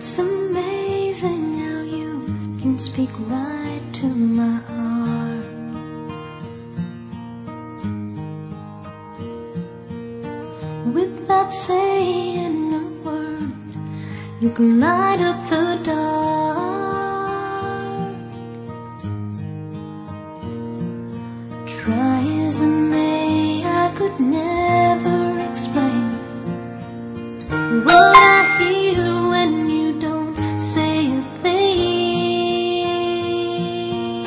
It's amazing how you can speak right to my heart. Without saying a word, you can light up the dark. Try as I may, I could never explain what I hear when you don't say a thing.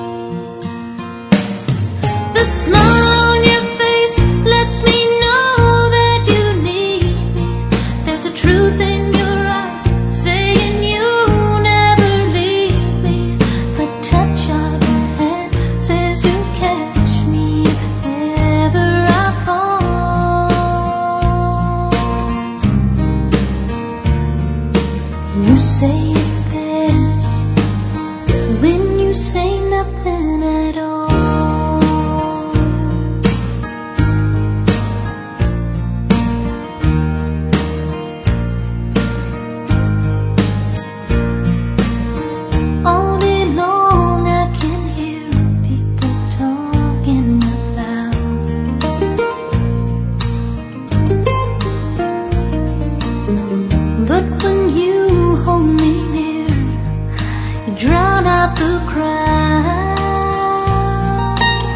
The smile on your face lets me know that you need me. There's a truth in your eyes saying you never leave me. The touch of your hand says you catch me if ever I fall. You say it best when you say nothing at all. All day long I can hear people talking out loud. But when you hold me near, you drown out the crowd.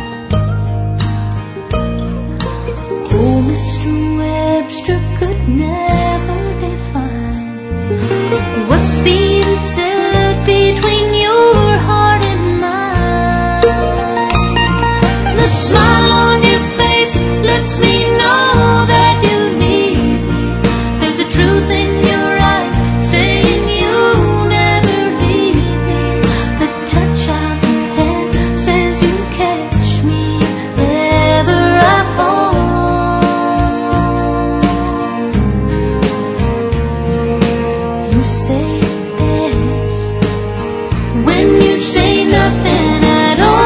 Oh, Mr. Webster could never define what's being said between your heart and mine. The smile on your face lets me know that you need me. There's a truth in your eyes saying you never leave me. The touch of your hand says you catch me if ever I fall. You say it best when you say nothing at all.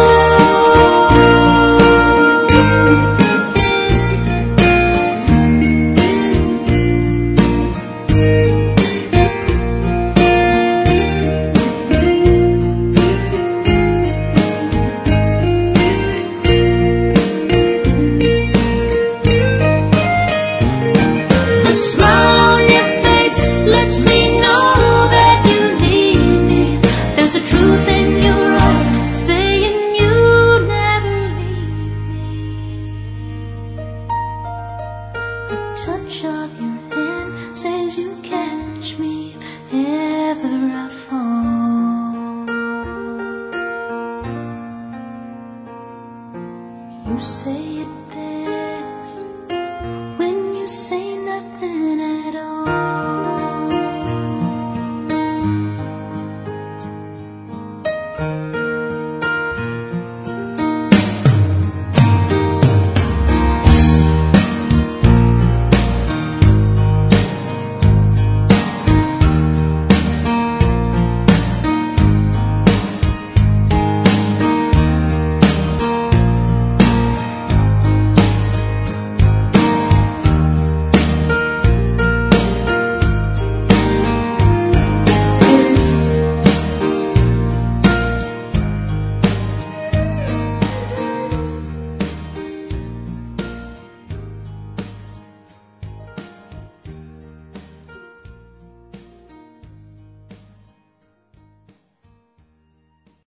The smile on your face lets me know that you need me. There's a truth in your eyes saying you never leave me. The touch of your hand says you catch me if ever I fall. You say